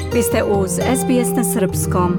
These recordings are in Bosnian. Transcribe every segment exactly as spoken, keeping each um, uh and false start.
Vi ste uz S B S na srpskom.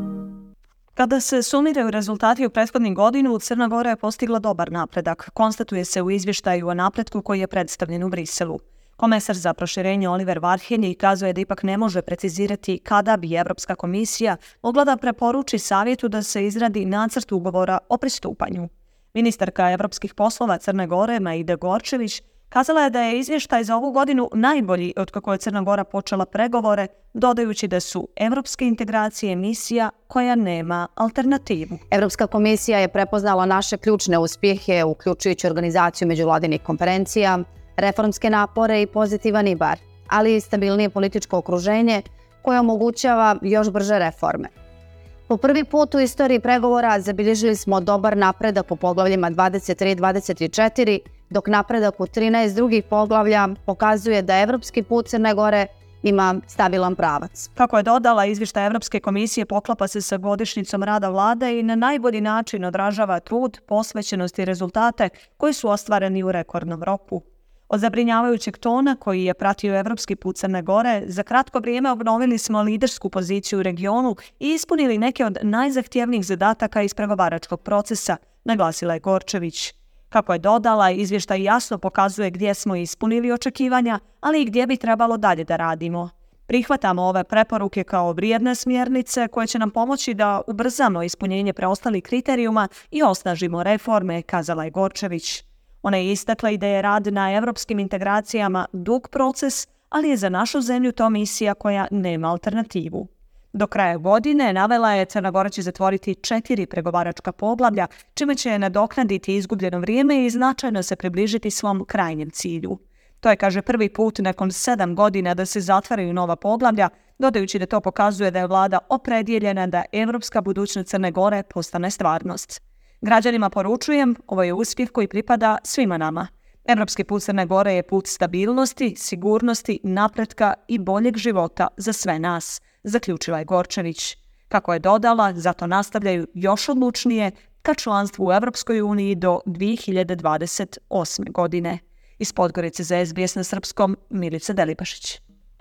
Kada se sumiraju rezultati u prethodnih godinu, Crna Gora je postigla dobar napredak, konstatuje se u izvještaju o napretku koji je predstavljen u Briselu. Komesar za proširenje Oliver Varhelyi kazuje da ipak ne može precizirati kada bi Evropska komisija mogla da preporuči savjetu da se izradi nacrt ugovora o pristupanju. Ministarka evropskih poslova Crne Gore, Maida Gorčević, kazala je da je izvještaj za ovu godinu najbolji od kako je Crna Gora počela pregovore, dodajući da su evropske integracije misija koja nema alternativu. Evropska komisija je prepoznala naše ključne uspjehe, uključujući organizaciju međuvladinih konferencija, reformske napore i pozitivan I B A R, ali i stabilnije političko okruženje koje omogućava još brže reforme. Po prvi put u istoriji pregovora zabilježili smo dobar napredak u poglavljima dvadeset tri i dvadeset četiri, dok napredak u trinaest drugih poglavlja pokazuje da evropski put Crne Gore ima stabilan pravac. Kako je dodala, izvještaj Evropske komisije poklapa se sa godišnjicom rada vlade i na najbolji način odražava trud, posvećenost i rezultate koji su ostvareni u rekordnom roku. Od zabrinjavajućeg tona koji je pratio evropski put Crne Gore, za kratko vrijeme obnovili smo lidersku poziciju u regionu i ispunili neke od najzahtjevnijih zadataka iz pregovaračkog procesa, naglasila je Gorčević. Kako je dodala, izvještaj jasno pokazuje gdje smo ispunili očekivanja, ali i gdje bi trebalo dalje da radimo. Prihvatamo ove preporuke kao vrijedne smjernice koje će nam pomoći da ubrzamo ispunjenje preostalih kriterijuma i osnažimo reforme, kazala je Gorčević. Ona je istakla i da je rad na evropskim integracijama dug proces, ali je za našu zemlju to misija koja nema alternativu. Do kraja godine navela je Crna Gora će zatvoriti četiri pregovaračka poglavlja, čime će nadoknaditi izgubljeno vrijeme i značajno se približiti svom krajnjem cilju. To je, kaže, prvi put nakon sedam godina da se zatvaraju nova poglavlja, dodajući da to pokazuje da je vlada opredjeljena da evropska budućnost Crne Gore postane stvarnost. Građanima poručujem, ovo je uspjeh koji pripada svima nama. Evropski put Crne Gore je put stabilnosti, sigurnosti, napretka i boljeg života za sve nas, zaključila je Gorčević. Kako je dodala, zato nastavljaju još odlučnije ka članstvu u Evropskoj uniji do dvije hiljade dvadeset osme. godine. Iz Podgorice za S B S na srpskom, Milica Delibašić.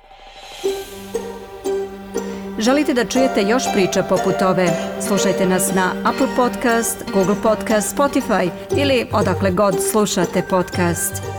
Želite da čujete još priča poput ove? Slušajte nas na Apple Podcast, Google Podcast, Spotify ili odakle god slušate podcast.